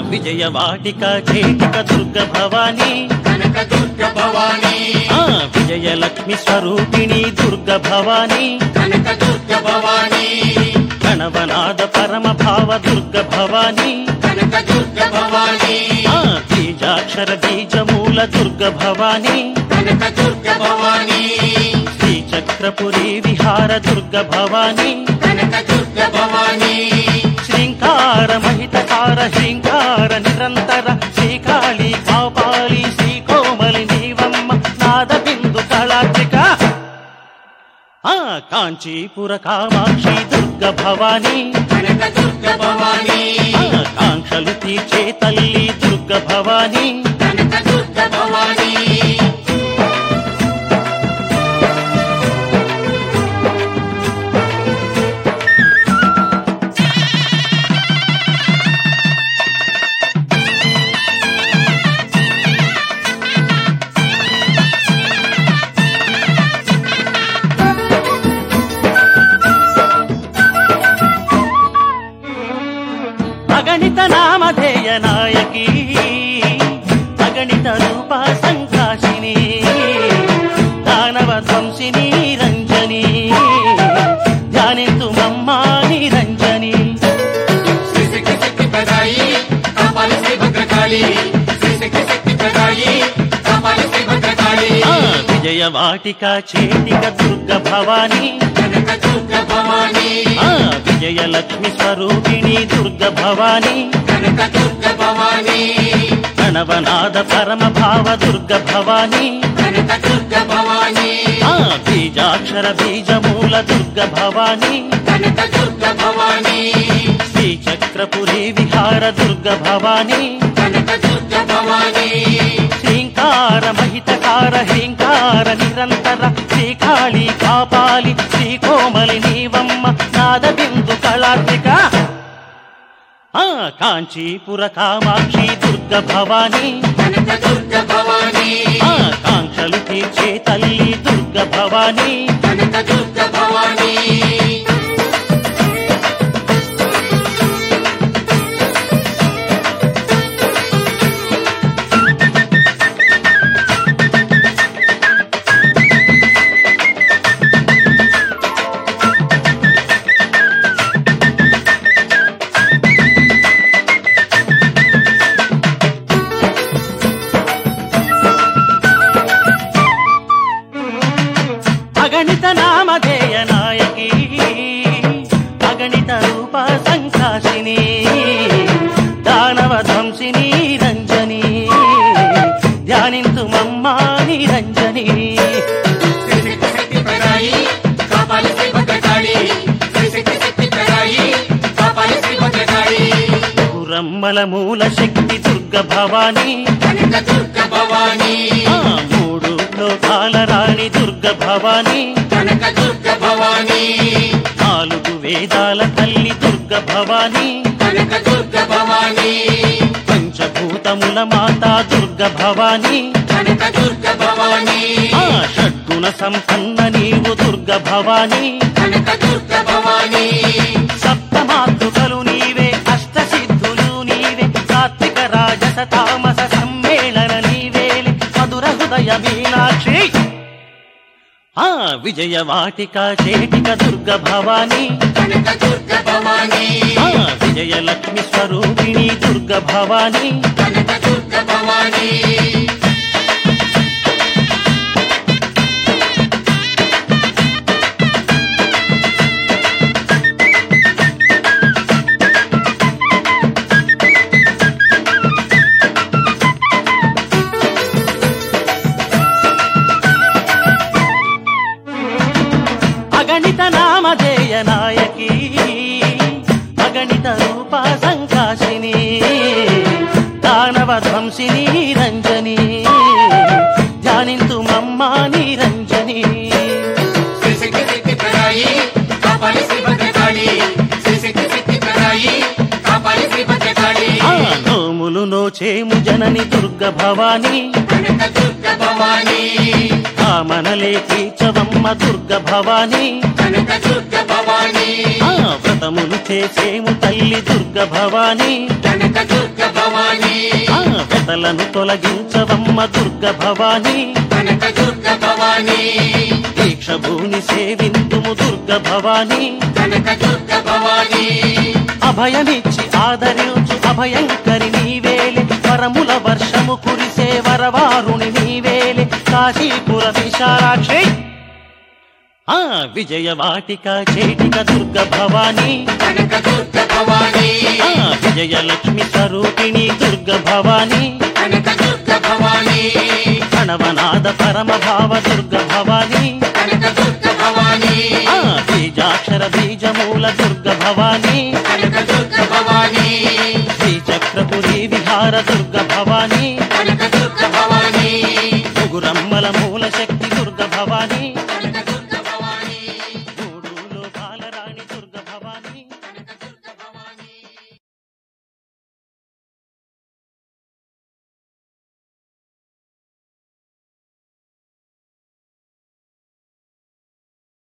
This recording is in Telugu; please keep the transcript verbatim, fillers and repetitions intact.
విజయవాటిక చేటిక దుర్గ భవానీ కనక దుర్గ భవానీ ఆ విజయలక్ష్మి స్వరూపిణి దుర్గ భవానీ కనక దుర్గ భవానీ గణవనాద పరమ భావ దుర్గ భవానీ కనక దుర్గ భవానీ ఆ బీజాక్షర బీజమూల దుర్గ భవానీ కనక దుర్గ భవానీ శ్రీచక్రపురి విహార దుర్గ భవానీ కనక దుర్గ భవానీ శ్రీంకార మహితకార శ్రీంకార నిరంతర శ్రీకాళి కాపాలి శ్రీకోమలి నీవమ్మ నాద బిందు కళాత్రిక ఆ కాంచీపుర కామాక్షి దుర్గ భవానీ కనక దుర్గ భవానీ ఆ కాంక్షలు తీర్చే తల్లి దుర్గ భవానీ కనక దుర్గ భవానీ అగణిత నామధేయ నాయకి అగణిత రూప సంకాశిని దానవ ధ్వంసిని రంజని ధ్యానింతు మమ్మా నిరంజని శ్రీ శక్తి శక్తి ప్రదాయి కాపాలి శ్రీ భద్రకాళి శ్రీ శక్తి శక్తి ప్రదాయి కాపాలి శ్రీ భద్రకాళి ఆ విజయవాటిక చేటిక దుర్గ భవానీ కనక దుర్గ భవానీ ఆ విజయలక్ష్మి స్వరూపిణి దుర్గ భవానీ కనక దుర్గ భవానీ గణవనాద పరమ భావ దుర్గ భవానీ కనక దుర్గ భవానీ ఆ బీజాక్షర బీజమూల దుర్గ భవానీ కనక దుర్గ భవానీ శ్రీచక్రపురి విహార దుర్గ భవానీ కనక దుర్గ భవానీ శ్రీంకార మహితకార హ్రీంకార నిరంతర శ్రీకాళి కాపాలి శ్రీకోమలి నీవమ్మ నాద బిందు కళాత్రిక ఆ కాంచీపుర కామాక్షి దుర్గ భవానీ కనక దుర్గ భవానీ ఆ కాంక్షలు తీర్చే తల్లి దుర్గ భవానీ కనక దుర్గ భవానీ అగణిత నామధేయ నాయకి అగణిత రూప సంకాశిని దానవ ధ్వంసిని రంజని ధ్యానింతు మమ్మా నిరంజని శ్రీ శక్తి శక్తి ప్రదాయి కాపాలి శ్రీ భద్రకాళి శ్రీ శక్తి శక్తి ప్రదాయి కాపాలి శ్రీ భద్రకాళి పురమ్మల మూల శక్తి దుర్గ భవానీ కనక దుర్గ భవానీ ఆ మూడు లోకాల రాణి దుర్గ భవానీ కనక దుర్గ భవానీ నాలుగు వేదాల తల్లి దుర్గ భవానీ కనక దుర్గ భవానీ పంచభూతముల మాతా దుర్గ భవానీ కనక దుర్గ భవానీ ఆ షడ్గుణ సంపన్న నీవు దుర్గ భవానీ కనక దుర్గ భవానీ సప్తమాతృకలు నీవే అష్టసిద్ధులు నీవే సాత్విక రాజస తామస సమ్మేళన నీవేలి మధుర హృదయ మీనాక్షి ఆ విజయవాటిక చేటిక దుర్గ భవానీ కనక దుర్గ భవానీ ఆ విజయలక్ష్మి స్వరూపిణి దుర్గ భవానీ కనక దుర్గ భవానీ అగణిత నామధేయ నాయకి అగణిత రూప సంకాశిని దానవ ధ్వంసిని రంజని ధ్యానింతు మమ్మా నిరంజని శ్రీ శక్తి శక్తి ప్రదాయి కాపాలి శ్రీ భద్రకాళి శ్రీ శక్తి శక్తి ప్రదాయి కాపాలి శ్రీ భద్రకాళి ఆ నోములు నోచేము జనని దుర్గ భవానీ కనక దుర్గ భవానీ కామనలే తీర్చవమ్మ దుర్గ భవానీ కనక దుర్గ భవానీ ఆ వ్రతములు చేసేము తల్లి దుర్గ భవానీ కనక దుర్గ భవానీ ఆ వెతలను తొలగించవమ్మ దుర్గ భవానీ కనక దుర్గ భవానీ దీక్ష భూని సేవింతుము దుర్గ భవానీ కనక దుర్గ భవానీ అభయమిచ్చి ఆదరించు అభయంకరి నీవేలే వరముల వర్షము కురిసే వరవారుని నీవేలే కాశీపుర విశాలాక్షి ఆ విజయవాటిక చేటిక దుర్గ భవానీ కనక దుర్గ భవానీ ఆ విజయలక్ష్మి స్వరూపిణి దుర్గ భవానీ కనక దుర్గ భవానీ ప్రణవనాద పరమ భావ దుర్గ భవానీ కనక దుర్గ భవానీ ఆ బీజాక్షర బీజమూల దుర్గ భవానీ కనక దుర్గ భవానీ శ్రీచక్రపురి విహార దుర్గ భవానీ కనక దుర్గ భవానీ ముగురమ్మల మూల శక్తి